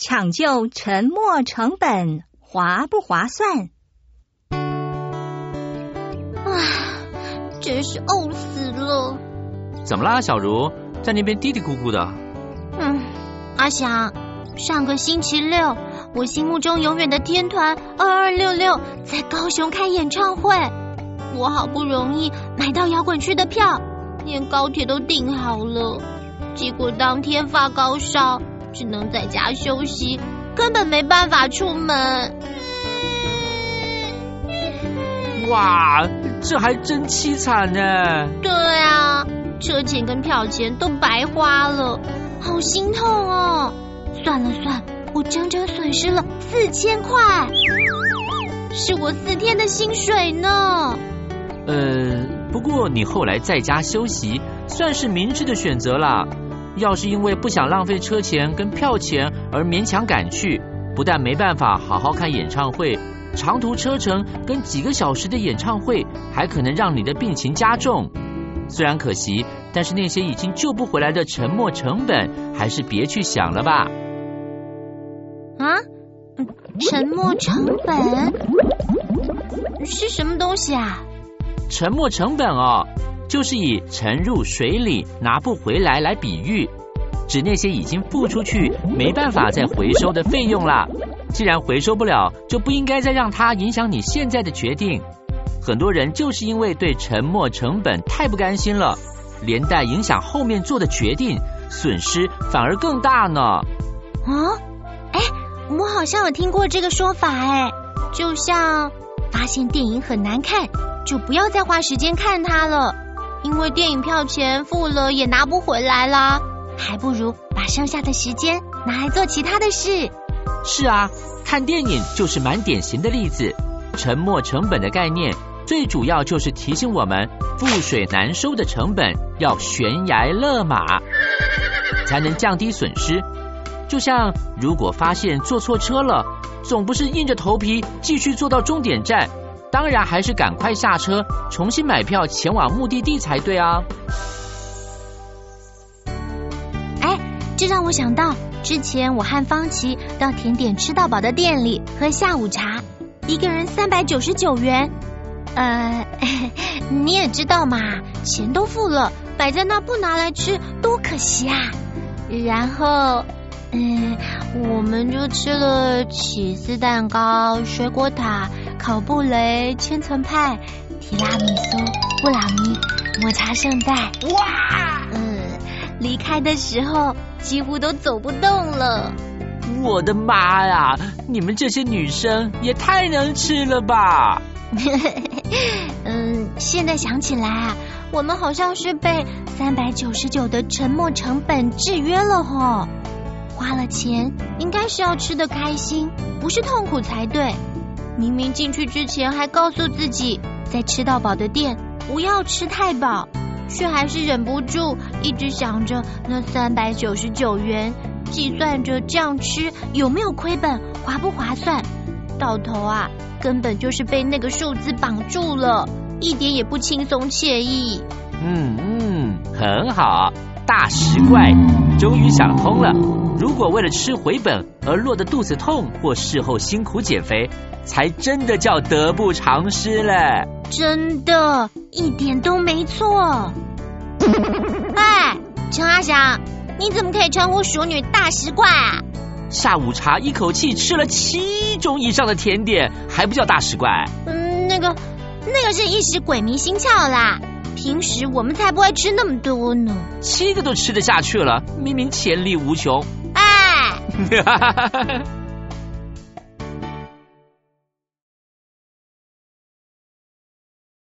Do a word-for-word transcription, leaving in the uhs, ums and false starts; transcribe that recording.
抢救沉没成本划不划算？ 唉，真是呕死了。 怎么啦，小茹，在那边嘀嘀咕咕的？ 嗯，阿翔，上个星期六，我心目中永远的天团二二六六在高雄开演唱会，我好不容易买到摇滚区的票，连高铁都订好了，结果当天发高烧，只能在家休息，根本没办法出门。 哇，这还真凄惨呢。 对啊，车钱跟票钱都白花了，好心痛哦。算了算，我整整损失了四千块，是我四天的薪水呢。 呃，不过你后来在家休息，算是明智的选择啦。要是因为不想浪费车钱跟票钱而勉强赶去，不但没办法好好看演唱会，长途车程跟几个小时的演唱会还可能让你的病情加重。虽然可惜，但是那些已经救不回来的沉没成本还是别去想了吧。 啊？沉没成本是什么东西啊？ 沉没成本哦，就是以沉入水里拿不回来来比喻，指那些已经付出去没办法再回收的费用啦。既然回收不了，就不应该再让它影响你现在的决定。很多人就是因为对沉没成本太不甘心了，连带影响后面做的决定，损失反而更大呢。 哦，哎，我好像有听过这个说法哎，就像发现电影很难看，就不要再花时间看它了，因为电影票钱付了也拿不回来啦，还不如把剩下的时间拿来做其他的事。 是啊，看电影就是蛮典型的例子。沉没成本的概念最主要就是提醒我们，覆水难收的成本要悬崖勒马，才能降低损失。就像如果发现坐错车了，总不是硬着头皮继续坐到终点站，当然还是赶快下车，重新买票前往目的地才对啊。 哎，这让我想到之前我和方琦到甜点吃到饱的店里喝下午茶，一个人三百九十九元。呃，你也知道嘛，钱都付了，摆在那不拿来吃多可惜啊。然后嗯，我们就吃了起司蛋糕、水果塔、烤布雷、千层派、提拉米苏、布朗尼、抹茶圣代。哇！嗯，离开的时候几乎都走不动了。 我的妈呀，你们这些女生也太能吃了吧。 嗯，现在想起来啊，我们好像是被三百九十九的沉没成本制约了吼。花了钱应该是要吃得开心，不是痛苦才对。明明进去之前还告诉自己在吃到饱的店不要吃太饱，却还是忍不住一直想着那三百九十九元，计算着这样吃有没有亏本，划不划算。到头啊，根本就是被那个数字绑住了，一点也不轻松惬意。 嗯嗯，很好，大食怪终于想通了。如果为了吃回本而落得肚子痛，或事后辛苦减肥，才真的叫得不偿失了。 真的，一点都没错。哎，陈阿翔，你怎么可以称呼熟女大食怪啊？ 下午茶一口气吃了七种以上的甜点，还不叫大食怪？ 嗯，那个那个是一时鬼迷心窍啦，平时我们才不会吃那么多呢。 七个都吃得下去了，明明潜力无穷。 哎